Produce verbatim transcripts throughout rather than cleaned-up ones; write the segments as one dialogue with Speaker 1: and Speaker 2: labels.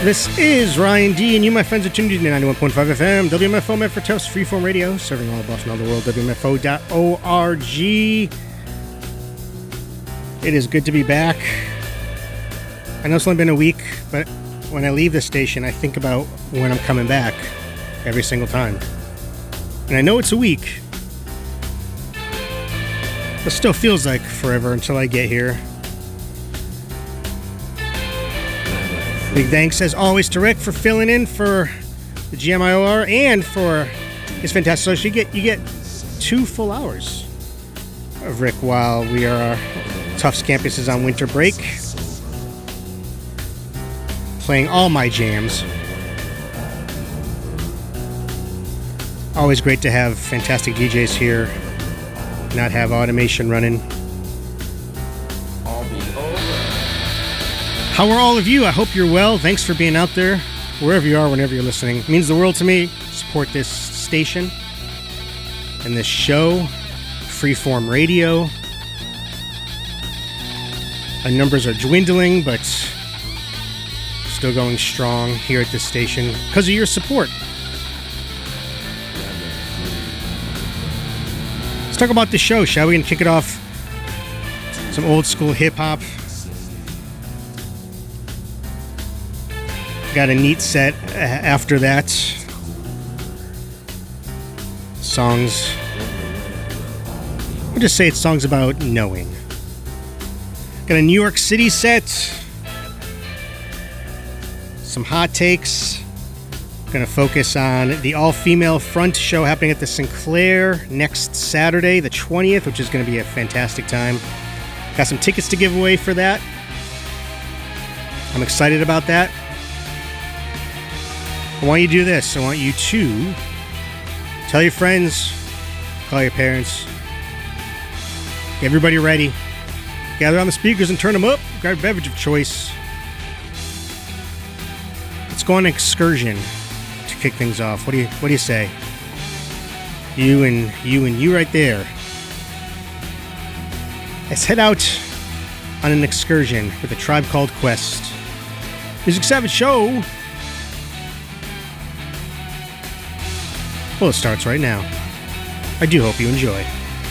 Speaker 1: This is Ryan D, and you, my friends, are tuned in to ninety-one point five F M, W M F O Medford Toast, Freeform Radio, serving all of Boston and all the world, W M F O dot org. It is good to be back. I know it's only been a week, but when I leave the station, I think about when I'm coming back every single time. And I know it's a week, but still feels like forever until I get here. Big thanks, as always, to Rick for filling in for the G M I O R and for his fantastic social. You get, you get two full hours of Rick while we are Tufts campus is on winter break, playing all my jams. Always great to have fantastic D Js here, not have automation running. How are all of you? I hope you're well. Thanks for being out there, wherever you are, whenever you're listening. It means the world to me. Support this station and this show, Freeform Radio. Our numbers are dwindling, but still going strong here at this station because of your support. Let's talk about the show, shall we? And kick it off. Some old school hip hop. Got a neat set after that. Songs. I'll just say it's songs about knowing. Got a New York City set. Some hot takes. Gonna focus on the all-female front show happening at the Sinclair next Saturday, the twentieth, which is gonna be a fantastic time. Got some tickets to give away for that. I'm excited about that. I want you to do this. I want you to tell your friends, call your parents, get everybody ready, gather on the speakers and turn them up, grab a beverage of choice. Let's go on an excursion to kick things off. What do you what do you say? You and you and you right there. Let's head out on an excursion with a Tribe Called Quest. Music Savage Show. Well, it starts right now. I do hope you enjoy.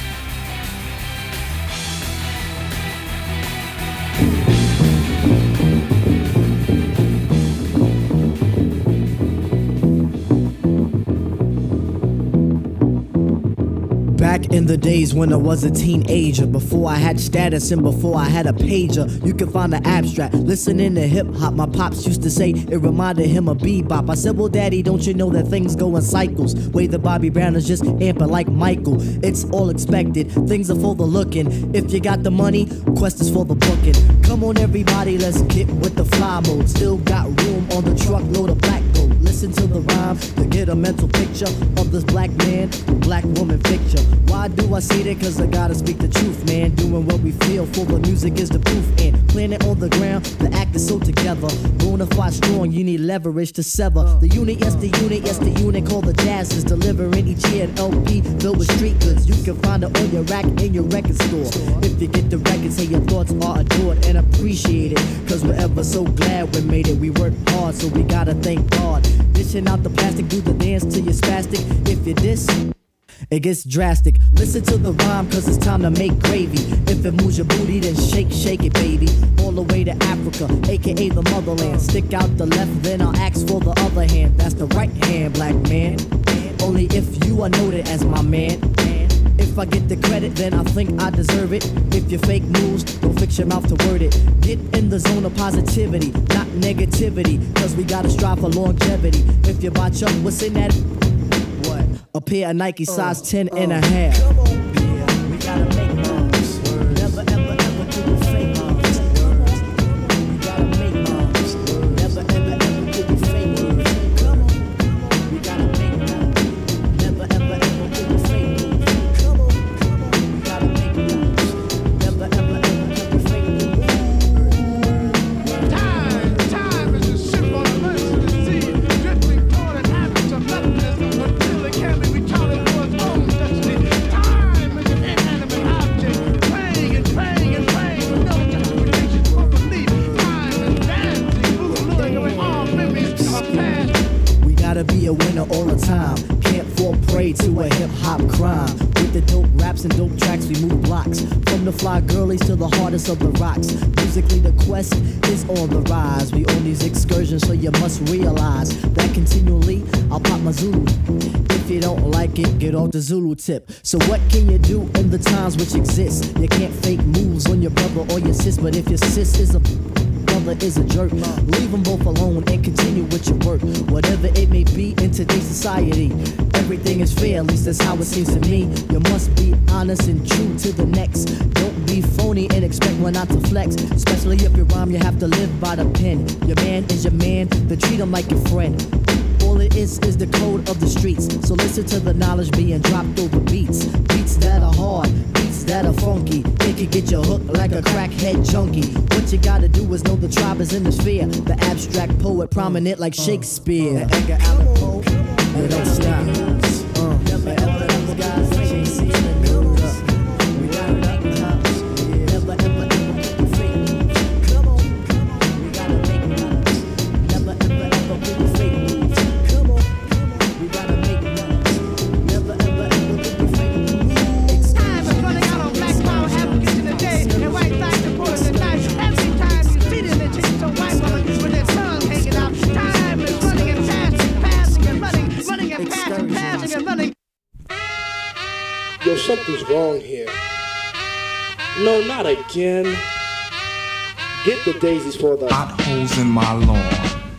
Speaker 2: Back in the days when I was a teenager, before I had status and before I had a pager, you could find the abstract. Listening to hip hop, my pops used to say it reminded him of bebop. I said, well, daddy, don't you know that things go in cycles? Way the Bobby Brown is just amping like Michael. It's all expected, things are for the looking. If you got the money, Quest is for the booking. Come on, everybody, let's get with the fly mode. Still got room on the truckload of black gold. Listen to the rhyme to get a mental picture of this black man, black woman picture. Why do I say that? Cause I gotta speak the truth, man. Doing what we feel for the music is the proof. And planet on the ground, the act is so together. Bonafide strong, you need leverage to sever. The unit, yes, the unit, yes, the unit called the Jazz is delivering each year an L P filled with street goods. You can find it on your rack in your record store. If you get the record, say your thoughts are adored and appreciated. Cause we're ever so glad we made it. We worked hard, so we gotta thank God. Dishing out the plastic, do the dance till you're spastic. If you diss, it gets drastic. Listen to the rhyme, cause it's time to make gravy. If it moves your booty, then shake, shake it, baby. All the way to Africa, aka the motherland. Stick out the left, then I'll ask for the other hand. That's the right hand, black man. Only if you are noted as my man. If I get the credit, then I think I deserve it. If you fake news, don't fix your mouth to word it. Get in the zone of positivity, not negativity. Cause we gotta strive for longevity. If you botch up, what's in that? What? A pair of Nike size uh, ten uh, and a half. Come on, yeah, we gotta make moves. Never ever ever do a fake moves. We gotta make moves. Never ever ever do a fake moves. Come on, we gotta make moves. Never ever ever do a fake moves. Come on, we gotta make moves. Never ever ever do a fake moves.
Speaker 3: Time, time is a symbol of mercy to see, drifting toward an average of nothingness until it can be retarded for its own destiny. Time is an inanimate
Speaker 2: the dope raps and dope tracks, we move blocks. From the fly girlies to the hardest of the rocks. Musically, the quest is on the rise. We on these excursions, so you must realize that continually I'll pop my Zulu. If you don't like it, get off the Zulu tip. So what can you do in the times which exist? You can't fake moves on your brother or your sis, but if your sis is a brother is a jerk, leave them both alone and continue with your work. Whatever it may be in today's society, everything is fair, at least that's how it seems to me. You must be honest and true to the next. Don't be phony and expect one not to flex. Especially if you rhyme, you have to live by the pen. Your man is your man, then treat him like your friend. All it is is the code of the streets. So listen to the knowledge being dropped over beats. Beats that are hard, beats that are funky. They can get you hooked like a crackhead junkie. What you gotta do is know the tribe is in the sphere. The abstract poet prominent like Shakespeare. Uh, Edgar Allan Poe, you don't stop. Uh, never ever those guys chase in the news. We got it up the house. Never ever ever make you fake moves. Come on, we gotta make moves. Never ever ever make you fake moves. Come on, we gotta make moves. Never ever ever make you fake moves.
Speaker 3: Time is running out on black power advocates in the day, and white flags are pouring the night. Every time you see them, they take some white woman with their tongue hanging out. Time is running and passing, passing and running, running and passing, passing and running.
Speaker 4: Yo, something's wrong here. No, not again. Get the daisies for the
Speaker 5: Potholes in my lawn.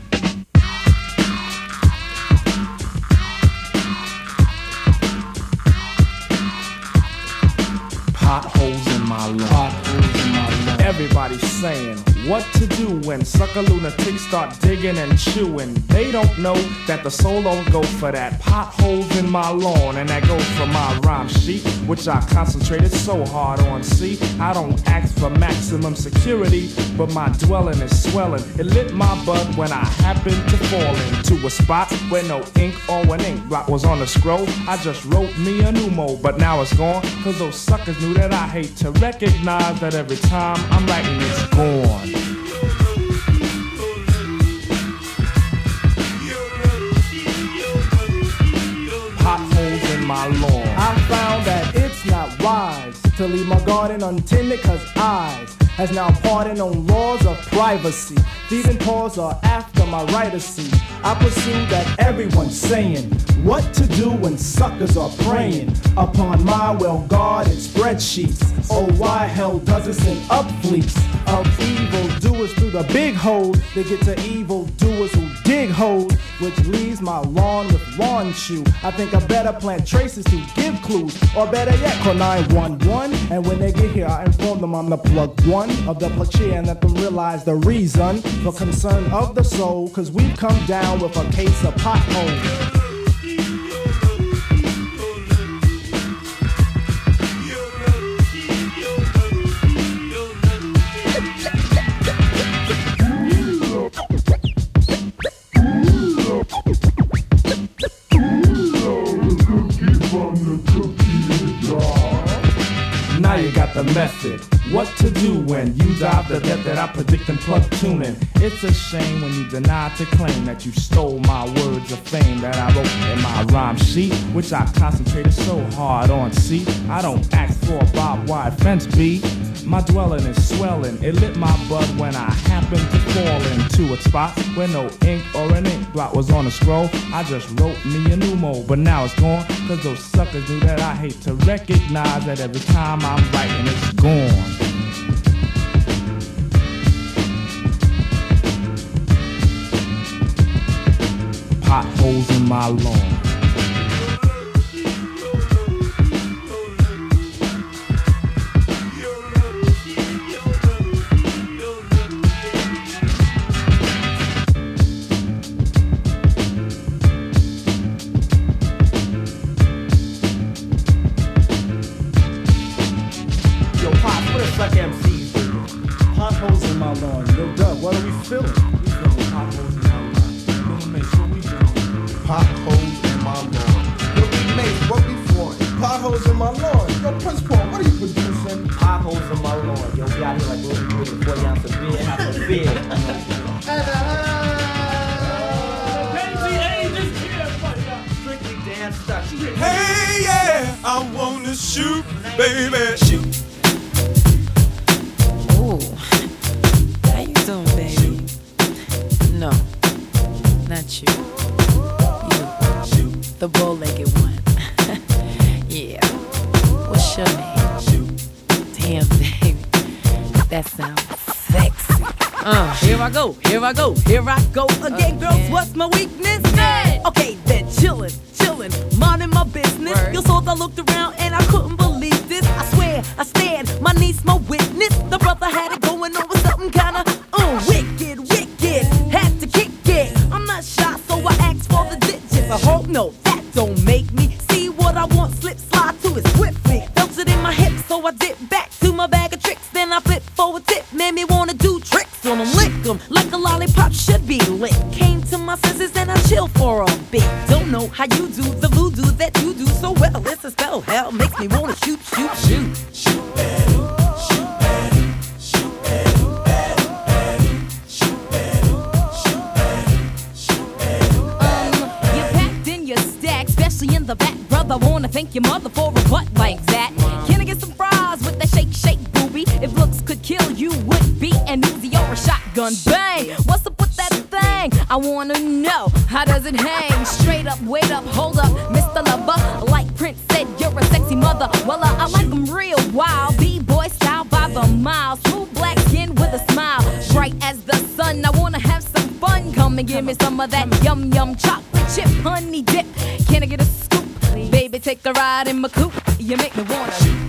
Speaker 5: Potholes in my lawn. Potholes in my lawn. Everybody's saying what to do when sucker lunatics start digging and chewing. They don't know that the soul don't go for that. Potholes in my lawn, and that goes for my rhyme sheet, which I concentrated so hard on. See, I don't ask for maximum security, but my dwelling is swelling. It lit my bud when I happened to fall into a spot where no ink or an ink blot was on the scroll. I just wrote me a new mode, but now it's gone, cause those suckers knew that I hate to recognize that every time I'm writing it's gone. Potholes in my lawn.
Speaker 6: I found that it's not wise to leave my garden untended, cause eyes has now pardoned on laws of privacy. Thieving paws are after my writercy. I pursue that everyone's saying what to do when suckers are preying upon my well-guarded spreadsheets. Oh, why hell does it send up fleets of evil doers through the big hole? They get to evil doers who dig holes, which leaves my lawn with lawn chew. I think I better plant traces to give clues, or better yet, call nine one one. And when they get here, I inform them I'm the plug one of the plug chair and let them realize the reason for concern of the soul. Cause we've come down with a case of potholes.
Speaker 5: Now you got the method. What to do when you dive the depth that I predict and plug tuning. It's a shame when you deny to claim that you stole my words of fame that I wrote in my rhyme sheet, which I concentrated so hard on. See, I don't ask for a barbed wire fence, B. My dwelling is swelling. It lit my bud when I happened to fall into a spot where no ink or an ink blot was on the scroll. I just wrote me a new mode, but now it's gone, cause those suckers knew that I hate to recognize that every time I'm writing it's gone. Potholes in my lawn.
Speaker 6: Yo, Pop, what the fuck M Cs do? Potholes in my lawn. Yo, Doug, what are we feeling?
Speaker 5: We feeling potholes in my lawn. Little Mace, what we doing?
Speaker 7: Potholes in my lawn. Yo, Big Mace, what we flaunting? Potholes in my lawn. Yo, Prince Paul, what are you producing?
Speaker 8: Potholes in my lawn. Yo, we out here like little boys with forty ounce of beer, half a beer.
Speaker 6: Crazy ages, yeah, buddy. Strictly damn stuck.
Speaker 7: Hey, yeah.
Speaker 9: I wanna shoot, baby. Shoot.
Speaker 10: Ooh, how you doing, baby? No, not you. You, the bow-legged one. Yeah. What's your name? Damn, baby, that sounds sexy. Uh, here I go, here I go, here I go again, girls. Okay. What's my weakness? Hey. Okay, then chillin', chillin', minding my business. Word. You saw I looked around and I couldn't believe this. I swear, I stared, my niece, my witness. The brother had it going on with something kinda uh, wicked, wicked. Had to kick it. I'm not shy, so I asked for the digits. I hope no, that don't make me see what I want. Slip, slide to it swiftly. Felt it in my hips, so I dipped back to my bag of tricks. Then I flipped for a tip, made me wanna do tricks. On them, lick them like a lollipop should be lit. Came to my senses and I chill for a bit. Don't know how you do the voodoo that you do so well. It's a spell, hell makes me wanna shoot, shoot, shoot. Shoot, in the back, brother, wanna thank your mother for a butt like that. Can I get some fries with that shake, shake, booby? If looks could kill, you would be an Uzi or a shotgun. Bang! What's up with that thing? I wanna know, how does it hang? Straight up, wait up, hold up, Mister Lover. Like Prince said, you're a sexy mother. Well, uh, I like them real wild, B-boy style by the mile. Smooth black skin with a smile, bright as the sun. I wanna have some fun. Come and give me some of that yum yum chocolate chip honey dip. Can I get a scoop? Please. Baby, take a ride in my coupe. You make me wanna.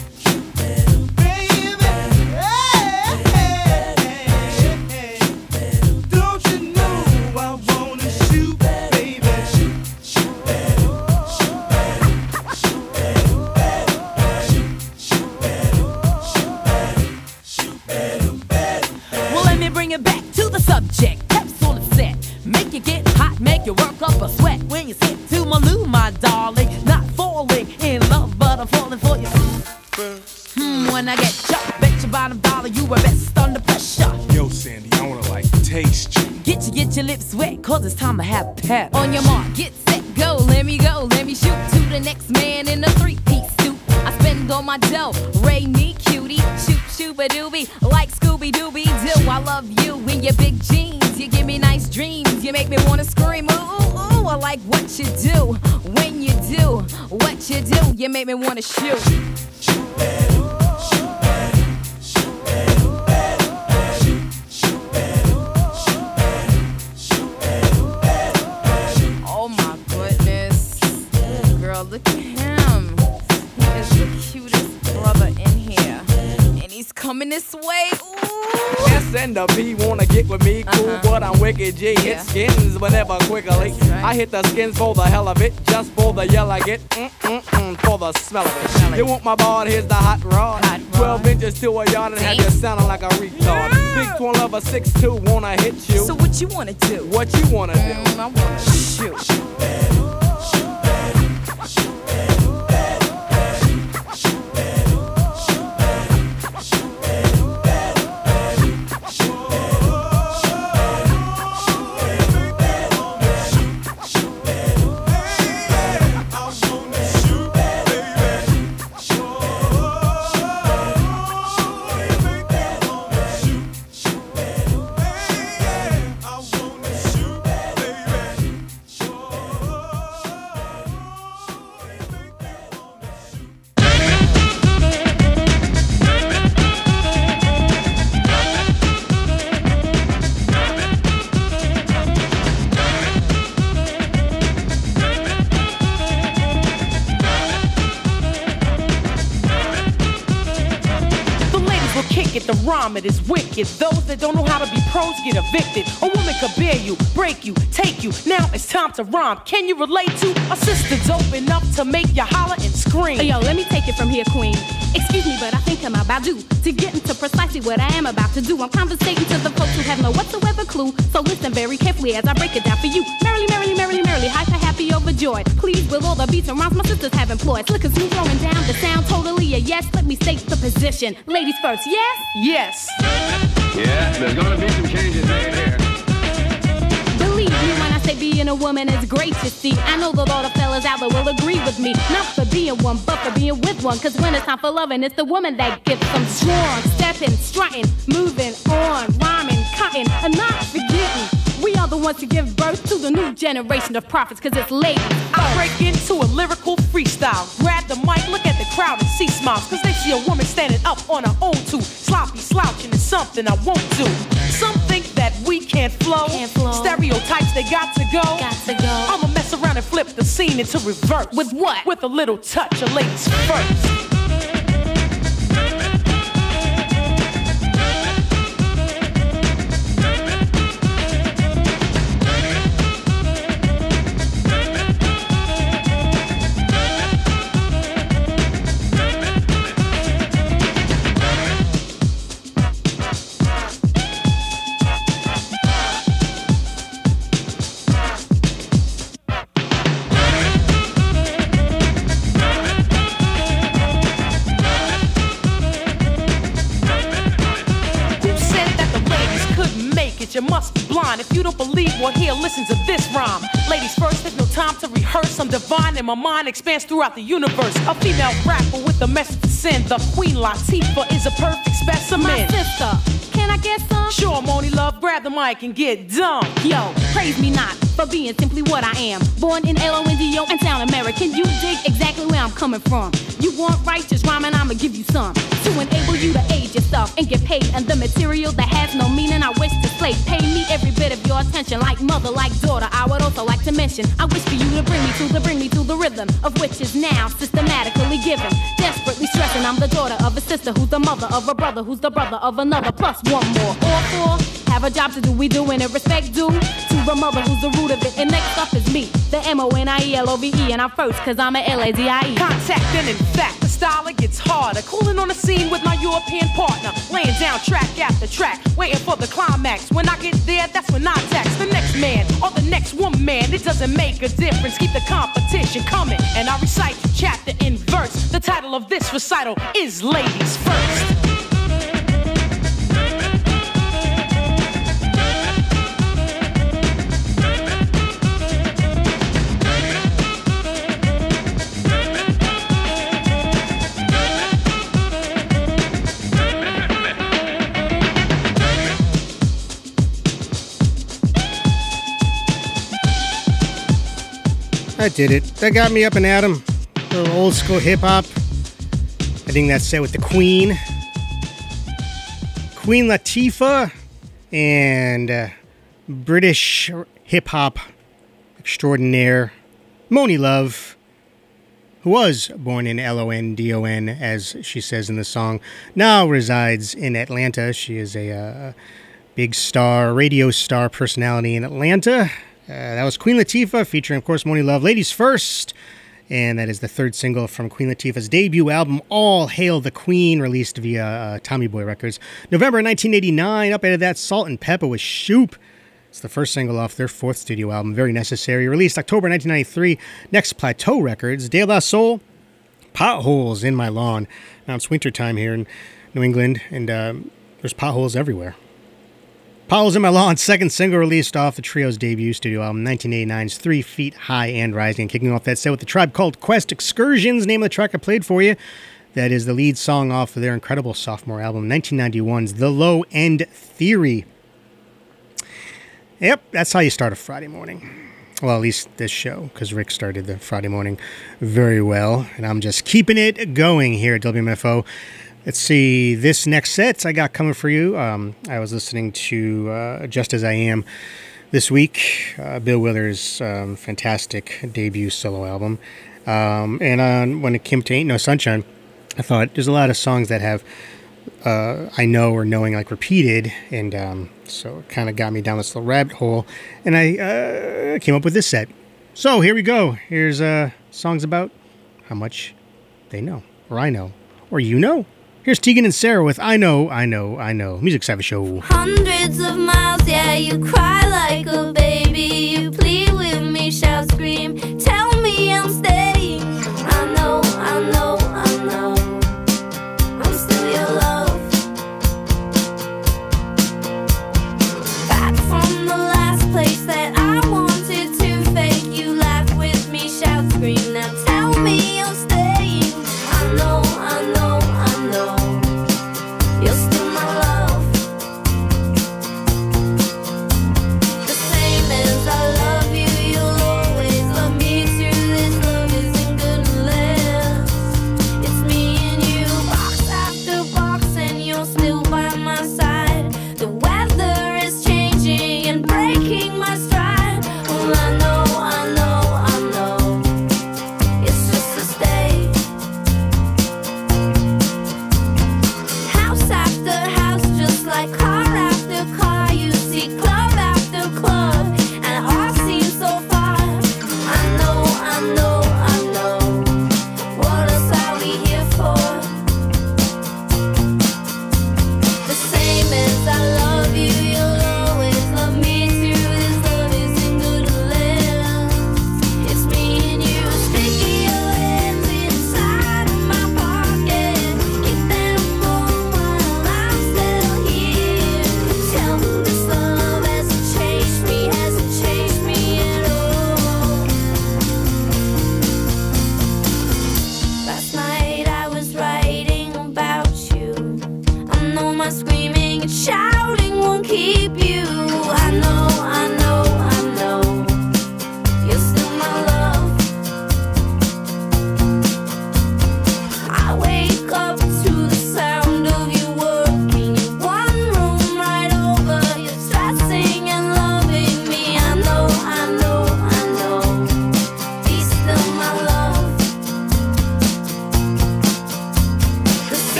Speaker 10: Bring it back to the subject. Capsule is set. Make you get hot, make you work up a sweat. When you sit to my loo, my darling. Not falling in love, but I'm falling for you. Hmm, when I get chucked, bet your bottom dollar you were best under pressure.
Speaker 5: Yo, Sandy, I wanna like taste you.
Speaker 10: Get you, get your lips wet, cause it's time to have pep. On your mark, get set, go. Let me go, let me shoot to the next man in a three-piece suit. I spend all my dough, Ray me cutie. Shoot, shoot-a-doobie, like Scooby-Dooby-Doo. I love you in your big jeans. You give me nice dreams. You make me wanna scream. Ooh, ooh, ooh. I like what you do. When you do what you do, you make me wanna shoot. Oh my goodness. Girl, look at him. He is the cutest brother in here. And he's coming this way. Ooh.
Speaker 11: S and the B wanna get with me, cool, uh-huh. But I'm wicked G. Yeah. Hit skins whenever quickly. Right. I hit the skins for the hell of it, just for the yell I get, mm-mm-mm, for the smell of it. Smell you it. Want my board, here's the hot rod. Hot rod. Twelve inches to a yard and have you sounding like a retard. Yeah. Big twin lover, six two, wanna hit you.
Speaker 10: So what you wanna do?
Speaker 11: What you wanna do?
Speaker 10: Mm, I wanna shoot.
Speaker 12: The rhyme, it is wicked. Those that don't know how to be pros get evicted. A woman could bear you, break you, take you. Now it's time to rhyme. Can you relate to a sister dope enough to make you holler and scream?
Speaker 13: Hey, yo, let me take it from here, queen. Excuse me, but I think I'm about due to get into precisely what I am about to do. I'm conversating to the folks who have no whatsoever clue. So listen very carefully as I break it down for you. Merrily, merrily, merrily, merrily, hyper, happy, overjoyed. Pleased with all the beats and rhymes my sisters have employed. Slick and smooth, throwing down the sound, totally a yes. Let me state the position. Ladies first, yes?
Speaker 12: Yes.
Speaker 14: Yeah, there's gonna be some changes made here.
Speaker 13: Believe me when I say being a woman is great, you see. I know that all the fellas out there will agree with me. Not for being one, but for being with one. Cause when it's time for loving, it's the woman that gets them strong. Stepping, strutting, moving on, rhyming, cutting, and not forgetting. We are the ones to give birth to the new generation of prophets, cause it's ladies.
Speaker 12: I break into a lyrical freestyle. Grab the mic, look at the crowd and see smiles. Cause they see a woman standing up on her own too. Sloppy slouching is something I won't do. Some think that we can't flow.
Speaker 13: Can't flow.
Speaker 12: Stereotypes, they got to go.
Speaker 13: Got to go.
Speaker 12: I'ma mess around and flip the scene into reverse.
Speaker 13: With what?
Speaker 12: With a little touch of ladies first. You must be blind if you don't believe. Well, here, listen to this rhyme. Ladies first, there's no time to rehearse. I'm divine and my mind expands throughout the universe. A female rapper with a message to send. The Queen Latifah is a perfect specimen.
Speaker 13: My sister, can I get some?
Speaker 12: Sure, Moni Love, grab the mic and get dumb.
Speaker 13: Yo, praise me not for being simply what I am. Born in L O N D O and sound American. You dig exactly where I'm coming from. You want righteous rhyming, I'ma give you some. To enable you to age yourself and get paid. And the material that has no meaning, I wish to slay. Pay me every bit of your attention, like mother, like daughter. I would also like to mention, I wish for you to bring me to the, bring me to the rhythm of which is now systematically given. Desperately stressing, I'm the daughter of a sister who's the mother of a brother who's the brother of another, plus one more. All four have a job to do, we doing it respect due to the mother who's the root of it. And next up is me, the M O N I E L O V E, and I'm first cause I'm a L A D I E.
Speaker 12: Contact and in fact, the style it gets harder. Cooling on the scene with my European partner, laying down track after track, waiting for the climax. When I get there, that's when I tax the next man or the next woman. Man, it doesn't make a difference. Keep the competition coming, and I recite chapter and verse. The title of this recital is Ladies First.
Speaker 1: That did it. That got me up and at 'em. A little old school hip hop. I think that's set with the Queen. Queen Latifah and uh, British hip hop extraordinaire Moni Love, who was born in L O N D O N, as she says in the song, now resides in Atlanta. She is a uh, big star, radio star personality in Atlanta. Uh, that was Queen Latifah featuring, of course, Moni Love, Ladies First. And that is the third single from Queen Latifah's debut album, All Hail the Queen, released via uh, Tommy Boy Records. November nineteen eighty-nine, up out of that, Salt and Pepper with Shoop. It's the first single off their fourth studio album, Very Necessary, released October nineteen ninety-three. Next, Plateau Records, De La Soul, Potholes in My Lawn. Now, it's wintertime here in New England, and um, there's potholes everywhere. Potholes in My Lawn, second single released off the trio's debut studio album, nineteen eighty-nine's Three Feet High and Rising. And kicking off that set with the Tribe Called Quest, Excursions, name of the track I played for you. That is the lead song off of their incredible sophomore album, nineteen ninety-one's The Low End Theory. Yep, that's how you start a Friday morning. Well, at least this show, because Rick started the Friday morning very well, and I'm just keeping it going here at W M F O. Let's see, this next set I got coming for you. Um, I was listening to uh, Just As I Am this week, uh, Bill Withers' um, fantastic debut solo album. Um, and uh, when it came to Ain't No Sunshine, I thought there's a lot of songs that have uh, I know or knowing like repeated, and um, so it kind of got me down this little rabbit hole, and I uh, came up with this set. So here we go. Here's uh, songs about how much they know, or I know, or you know. Here's Tegan and Sarah with I Know, I Know, I Know. Music Savage Show.
Speaker 14: Hundreds of miles, yeah, you cry like a baby. You plead with me, shout, scream, tell me I'm staying. I know, I know, I know, I'm still your love. Back from the last place that I wanted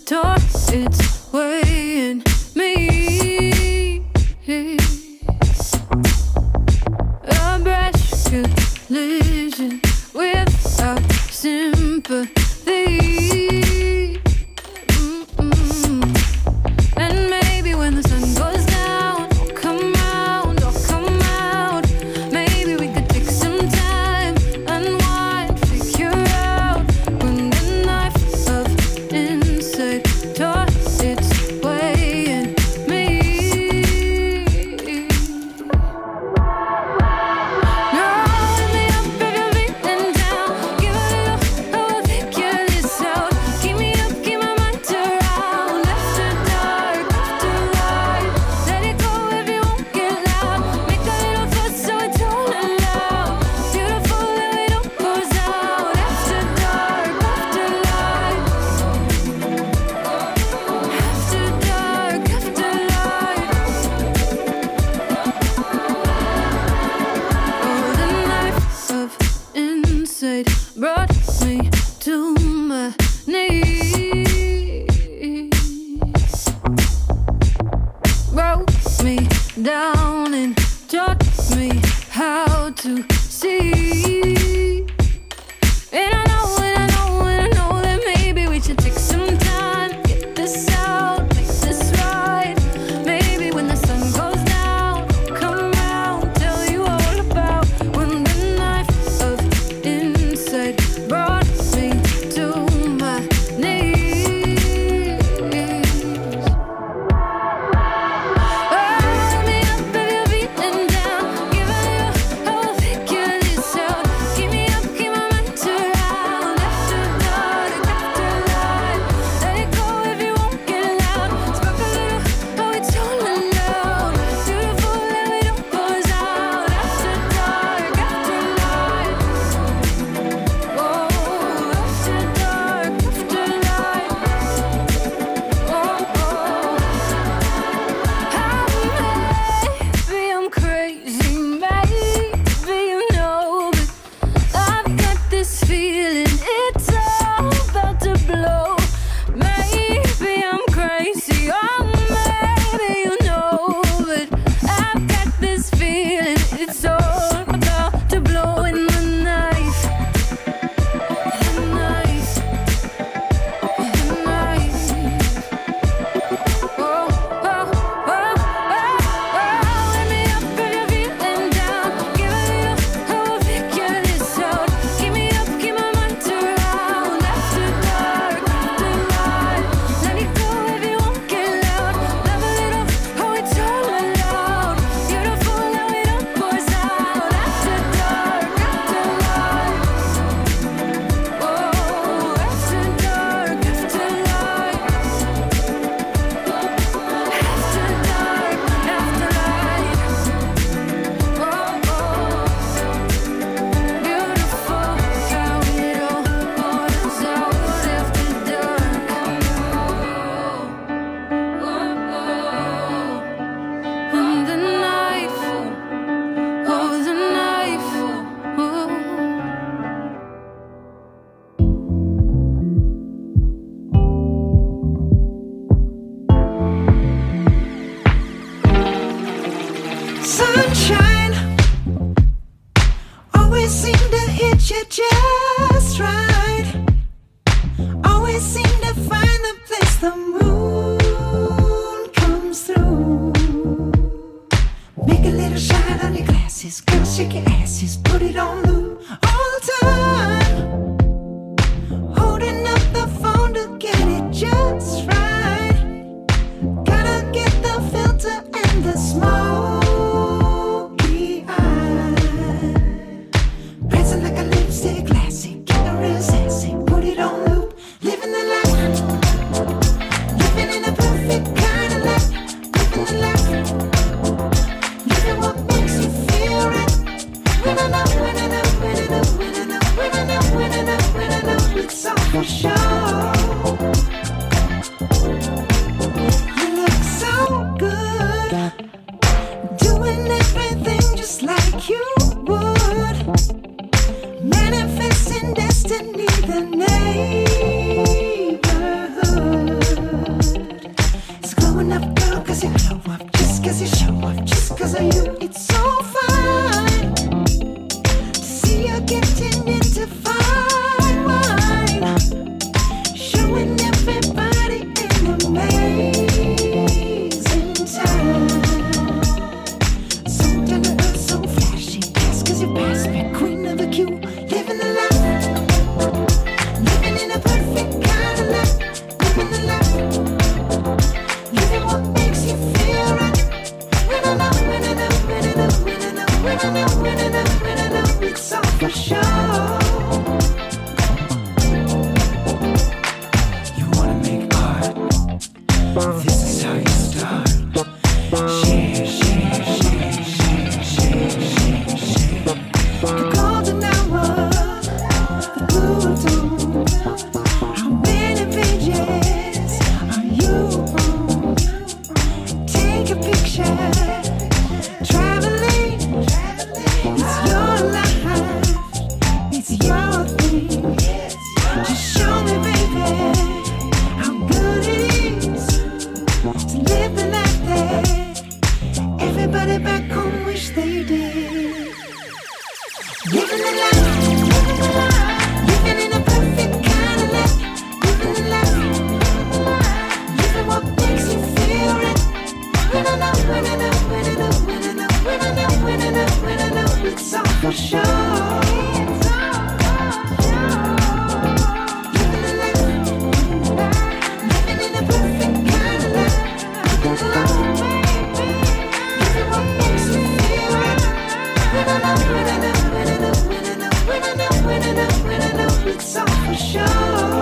Speaker 14: taught its way in me. A brash collision without sympathy. Mm-mm. And maybe when the sun goes down, I'll come round, I'll come out. Maybe we could take some time, unwind, figure out when the knife of insight taught its way in me. Now let me up if you're feeling down. Give a little, oh, figure this out. Keep me up, keep my mind around. After dark, after light, let it go if you won't get loud. Make a little fuss so it's all allowed. Beautiful that we don't goes out. After dark, after light. After dark, after light. Oh, the knife of insight brought me to my knees. Broke me down and taught me how to see. And I know, and I know, and I know that maybe we should take some time, get this out, make this right. Maybe when the sun goes down, I'll come round, tell you all about when the knife of insight brought me to my knees. Oh, let me up if you're feeling down. Give a little, oh, figure this out. Keep me up, keep my mind around. After dark, after light, let it go if you won't get loud. Spark a little, oh, it's all allowed. Beautiful that we don't goes out. After dark, after light. Oh, after dark, after light. Oh, oh. Maybe I'm crazy, maybe you know, but I've got this feeling it's all about to blow. Maybe I'm crazy, oh, maybe you know, but I've got this feeling it's all about to blow. In the knife, the knife, the knife. Oh, oh, oh, oh, oh. Let me up if you're feeling down. Give a little, oh, figure this out. Keep me up, keep my mind around. After dark, after light, let it go if you won't get loud. Love a little, oh, it's all allowed. Beautiful that we don't goes out. After dark, after light. Oh, after dark, after light. After dark, after light. Oh, oh. Beautiful how it all pours out after dark. Oh, oh, oh. And the knife, oh, the knife, oh.
Speaker 15: Sunshine always seem to hit you just right. Always seem to find the place the moon comes through. Make a little shine on your glasses, girl, shake your asses, put it on loop all the time. Holding up the phone to get it just right. Gotta get the filter and the smoky eye. Prancing like a lipstick lassie, This is how you start. Share, share, share, share, share, share, share. The golden hour, the blue tone. How many pages are you on? Take a picture. Traveling, it's your life, it's your thing. Just show me, baby, how good it is to live the life that everybody back home wish they did. Living the life, living the life, living in a perfect kind of life. Living the life, living what makes you feel right. When I know, when I know, when I know, when I know, when I know, when I know, when I know, it's all for sure. It's all for sure.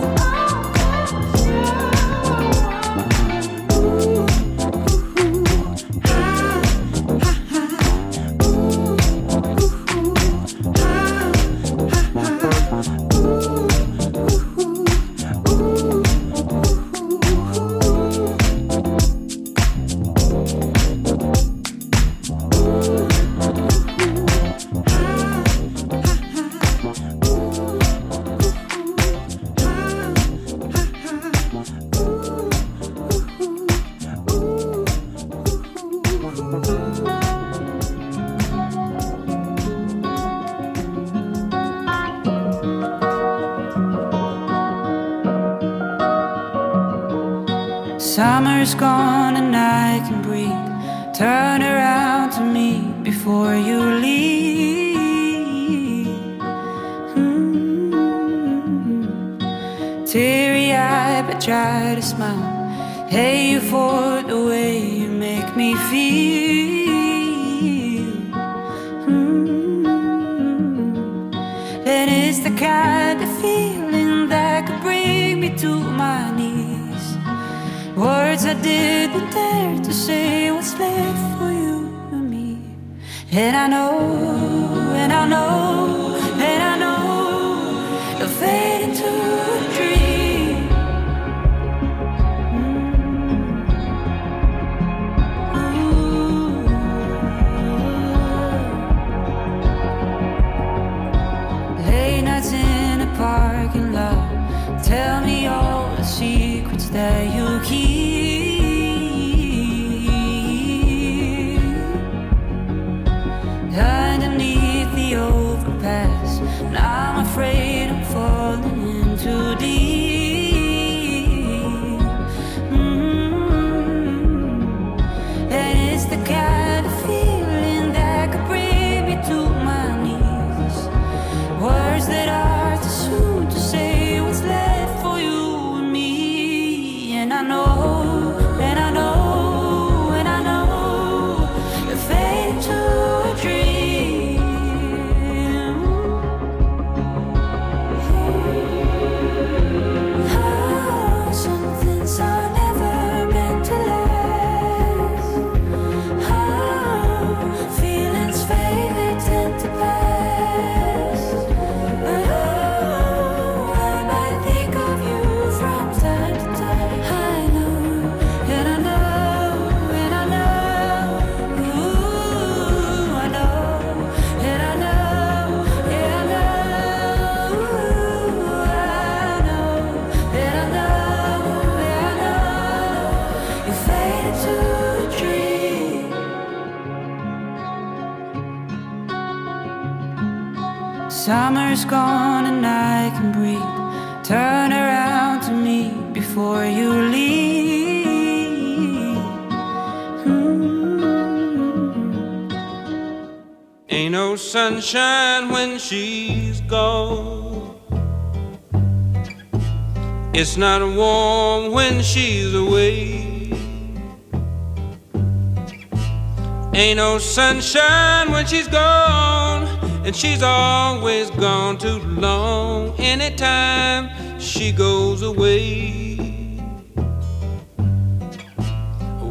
Speaker 16: Summer's gone and I can breathe. Turn around to me before you leave. Mm-hmm. Teary-eyed but try to smile. Hey you for the way you make me feel. Mm-hmm. And it's the kind of feeling that could bring me to my knees. Words I didn't dare to say, what's left for you and me. And I know, and I know, and I know you'll fade into a dream. Mm-hmm. Late nights in a parking lot, tell me all the secrets that you keep. Underneath the overpass, and I'm afraid I'm falling in too deep. Mm-hmm. And it's the kind of feeling that could bring me to my knees. Words that are too soon to say, what's left for you and me. And I know, and I know, and I know you're fading to a dream. Oh, some things are never meant to last. Oh, feelings fade, they tend to pass. But oh, I might think of you from time to time. I know, and I know, and I know. Ooh, I know, and I know, and I know. Ooh, I know, and I know, and I know. You faded to a dream. Summer's gone and I can breathe. Turn around to me before you leave. Mm-hmm.
Speaker 9: Ain't no sunshine when she's gone. It's not warm when she's away. Ain't no sunshine when she's gone, and she's always gone too long. Anytime she goes away,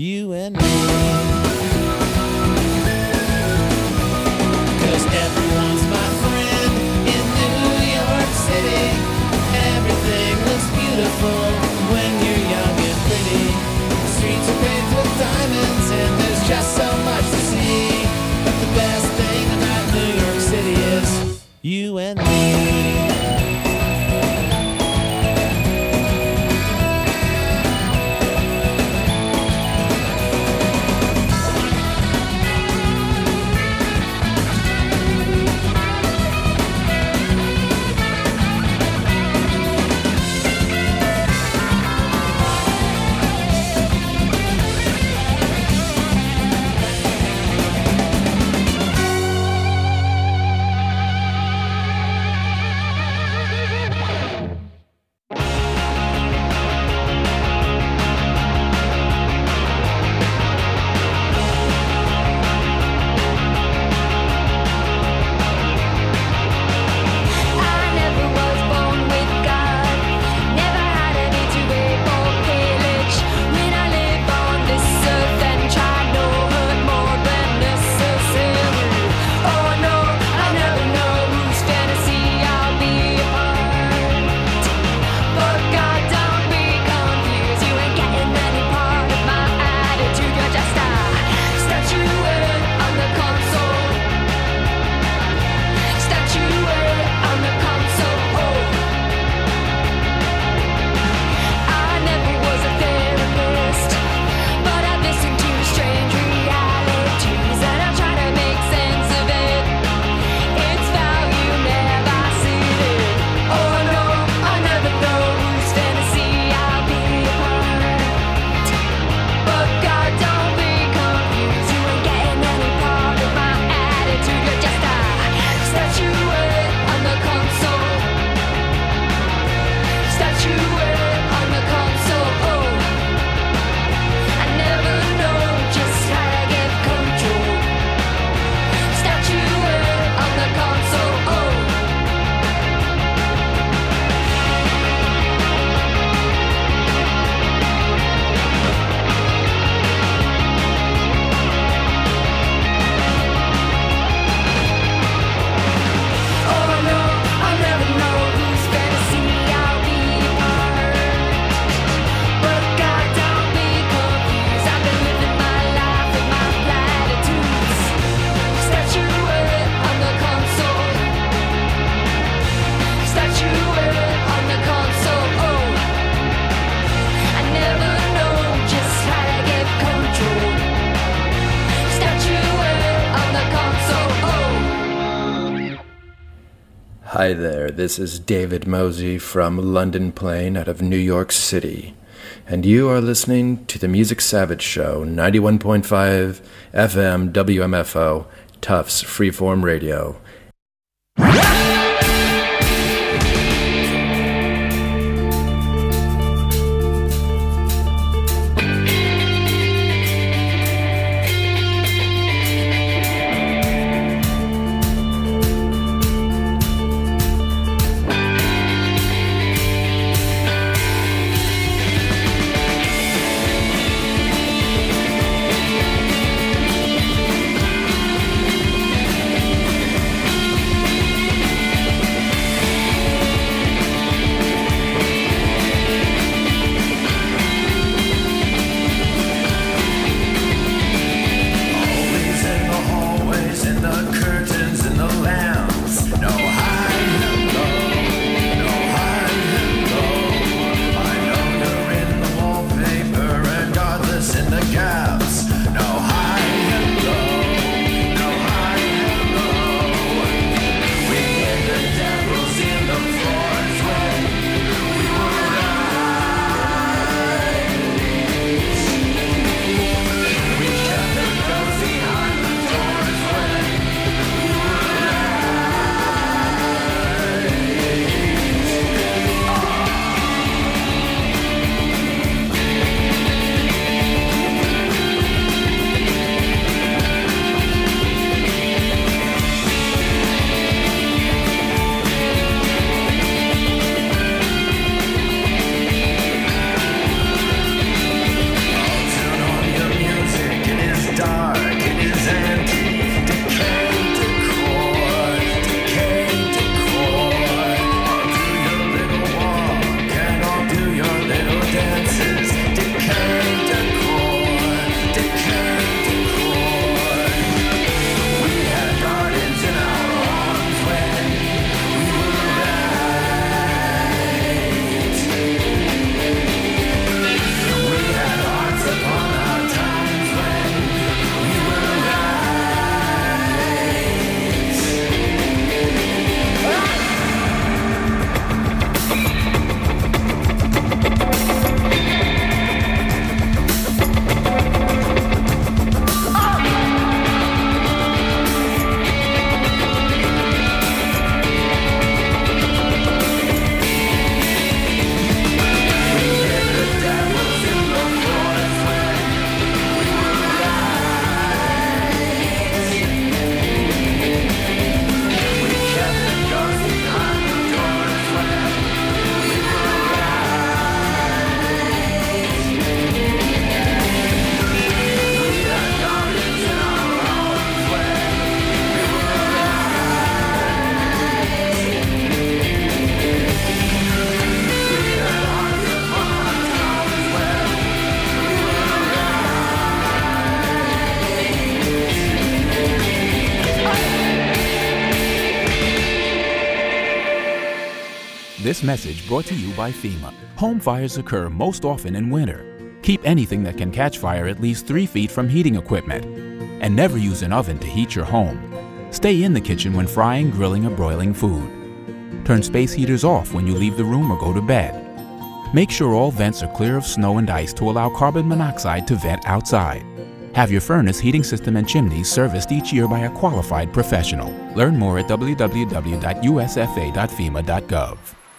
Speaker 17: you and me. Cause everyone's my friend in New York City. Everything looks beautiful when you're young and pretty. The streets are paved with diamonds and there's just so much to see. But the best thing about New York City is you and me.
Speaker 18: Hi there, this is David Mosey from London Plane out of New York City, and you are listening to the Music Savage Show, ninety-one point five F M W M F O, Tufts Freeform Radio.
Speaker 19: This message brought to you by FEMA. Home fires occur most often in winter. Keep anything that can catch fire at least three feet from heating equipment. And never use an oven to heat your home. Stay in the kitchen when frying, grilling, or broiling food. Turn space heaters off when you leave the room or go to bed. Make sure all vents are clear of snow and ice to allow carbon monoxide to vent outside. Have your furnace, heating system, and chimneys serviced each year by a qualified professional. Learn more at w w w dot u s f a dot fema dot gov.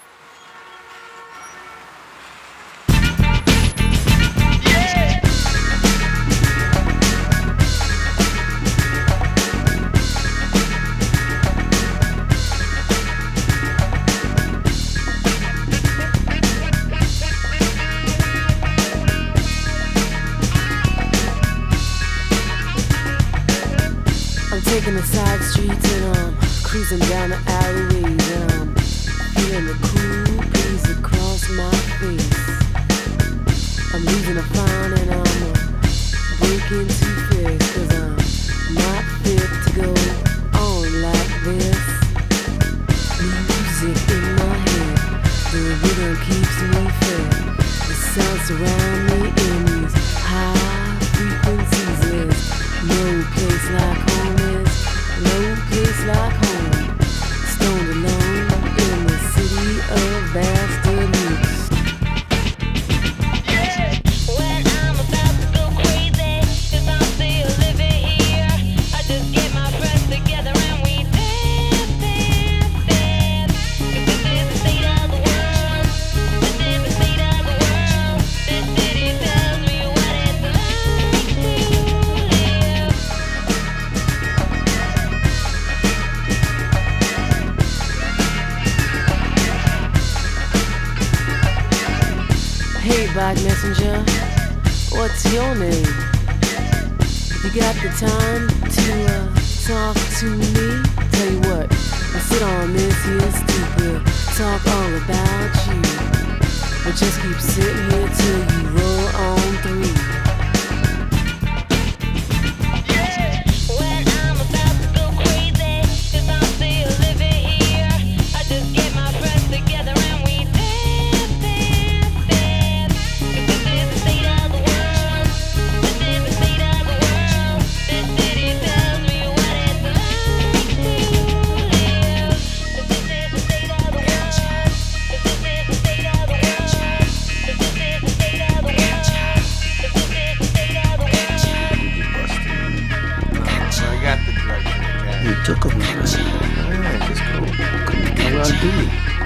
Speaker 12: Taking the side streets and um cruising down the alleyways and um feeling the cool breeze across my face. I'm losing a fine and I'm uh, breaking too fast 'cause I'm not fit to go on like this. Music in my head, the rhythm keeps me fed. The sounds surround me in these high frequencies. There's no place like home. No place like home, stoned alone in the city of bastards. When I'm about to go crazy, 'cause I'm still living here, I just get my friends together and we dance, dance, dance. This is the state of the world, this is the state of the world. This city tells me what it's like to live. Hey, bike messenger, what's your name? You got the time to uh, talk to me? Tell you what, I'll sit on this here stupid talk all about you. But just keep sitting here till you roll on through. When I'm about to go crazy, 'cause I'm still living here, I just get my friends together and we dance, dance, dance. This is the state of the world, this is the state of the world. This city tells me what it's like to live. This is the state of the world, this is the state of the world. This is the state of the world, this is the state of the world.
Speaker 20: I got the drugs.
Speaker 21: You took them. Yeah, just cool. Couldn't undo me.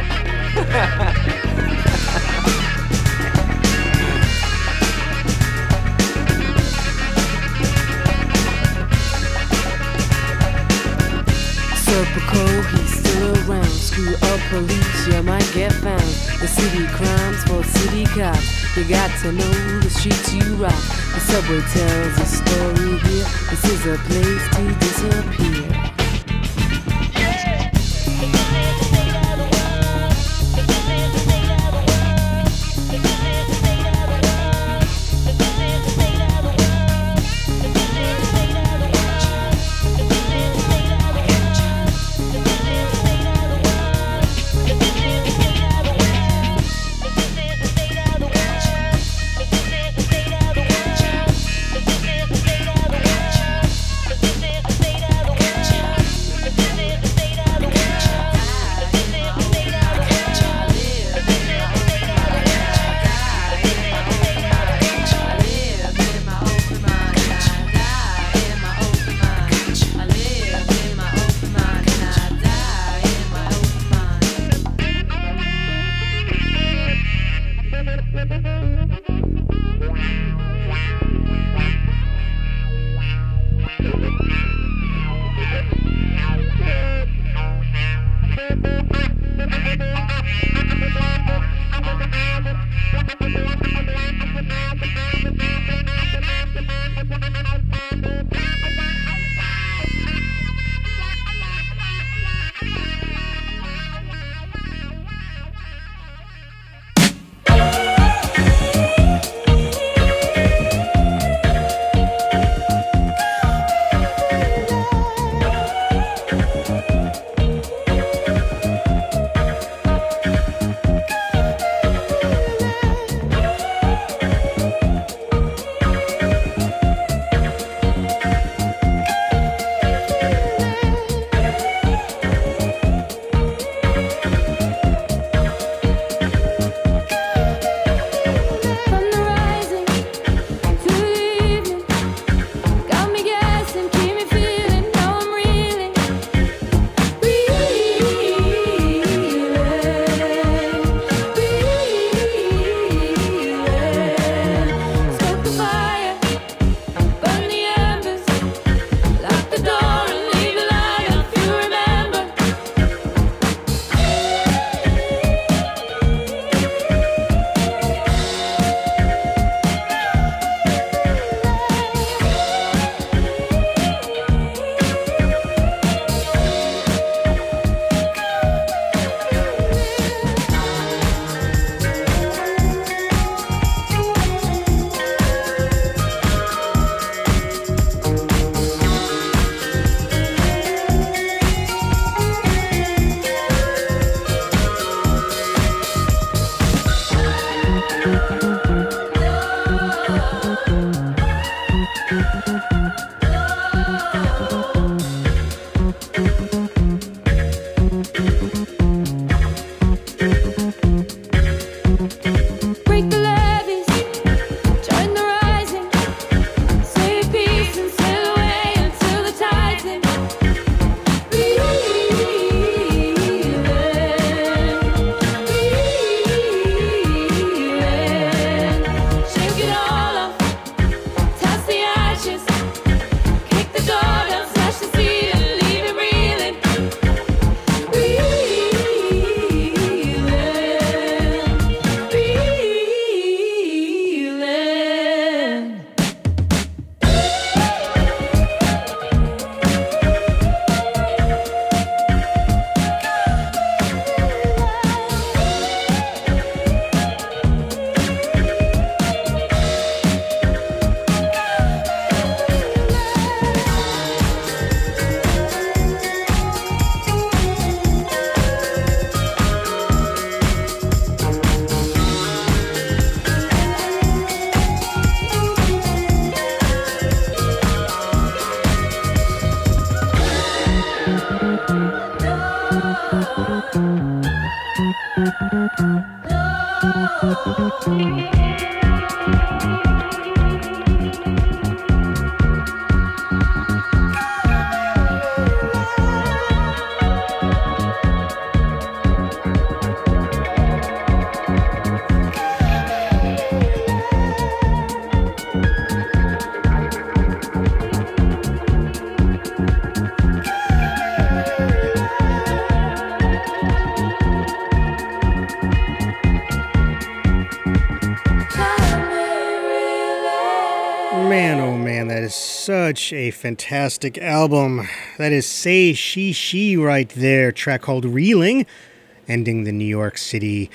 Speaker 12: Serpico, he's still around. Screw up police, you might get found. The city crimes for city cops. You got to know the streets you rock. The subway tells a story here. This is a place to disappear.
Speaker 16: Break the levees, join the rising, say peace and sail away until the tides in. Shake it all off, toss the ashes, kick the door down, smash the ceiling, leave it reeling. Reeling.
Speaker 1: Man, oh man, that is such a fantastic album. That is Say She She right there, track called Reeling, ending the New York City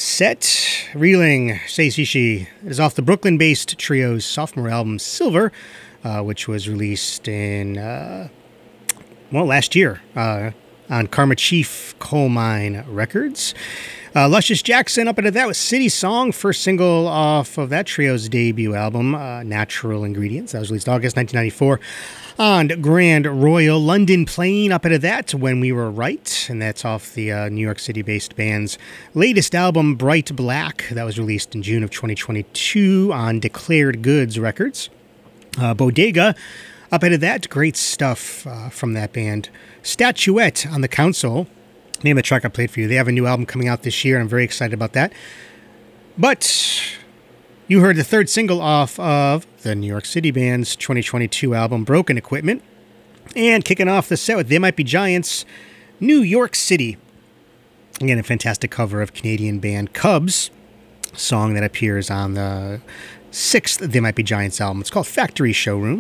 Speaker 1: set. Reeling, Say She She is off the Brooklyn-based trio's sophomore album Silver, uh, which was released in, uh, well, last year uh, on Karma Chief Coal Mine Records. Uh, Luscious Jackson up into that with City Song, first single off of that trio's debut album, uh, Natural Ingredients. That was released August nineteen ninety-four on Grand Royal. London Plane up into that, When We Were Right, and that's off the uh, New York City-based band's latest album, Bright Black. That was released in June of twenty twenty-two on Declared Goods Records. Uh, Bodega up into that, great stuff uh, from that band. Statuette on the Council. Name of the track I played for you. They have a new album coming out this year. I'm very excited about that. But you heard the third single off of the New York City band's twenty twenty-two album, Broken Equipment. And kicking off the set with They Might Be Giants, New York City. Again, a fantastic cover of Canadian band Cubs, song that appears on the sixth They Might Be Giants album. It's called Factory Showroom.